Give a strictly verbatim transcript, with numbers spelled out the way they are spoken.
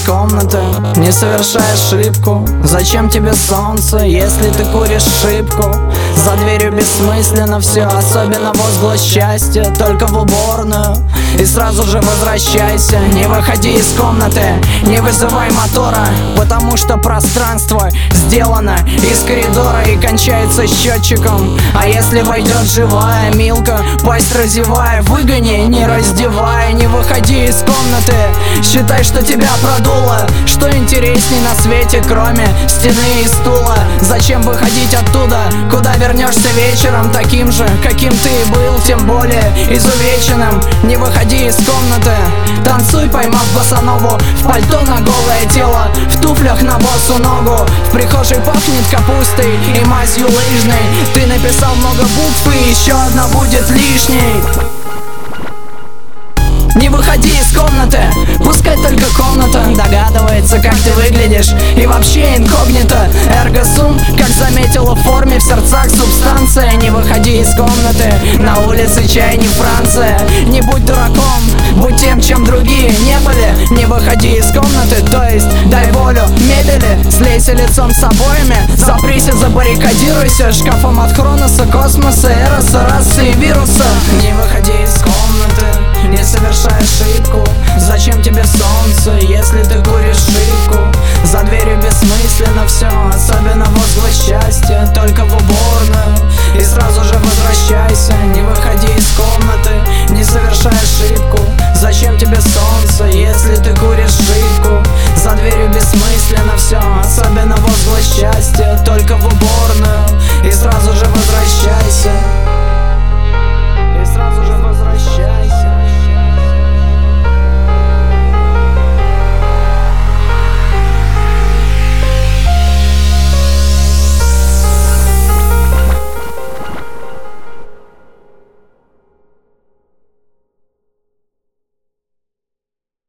комнаты, не совершай ошибку. Зачем тебе солнце, если ты куришь шипку? За дверью бессмысленно все, особенно возглас счастья. Только в уборную и сразу же возвращайся. Не выходи из комнаты, не вызывай мотора, потому что пространство сделано из коридора и кончается счетчиком. А если войдет живая Милка, пасть разевая, выгони, не раздевая. Не выходи из комнаты, считай, что тебя продуло. Что интересней на свете, кроме стены и стула? Зачем выходить оттуда, куда вернешься вечером таким же, каким ты и был, тем более изувеченным? Не выходи из комнаты, танцуй, поймав босанову, в пальто на голое тело, в туфлях на босу ногу. В прихожей пахнет капустой и мазью лыжной. Ты написал много букв, и еще одна будет лишней. Не выходи из комнаты, пускай только комната догадывается, как ты выглядишь, и вообще инкогнито. Эрго сум, как заметила в форме, в сердцах субстанция. Не выходи из комнаты, на улице чай не Франция. Не будь дураком, будь тем, чем другие не были. Не выходи из комнаты, то есть дай волю мебели. Слейся лицом с обоями, запрись и забаррикадируйся шкафом от Хроноса, космоса, эроса, расы и вируса. Не выходи из комнаты, не совершай ошибку. Зачем тебе солнце, если ты куришь шипку? За дверью бессмысленно все, особенно возглас счастья. Только в уборную и сразу же возвращайся. Не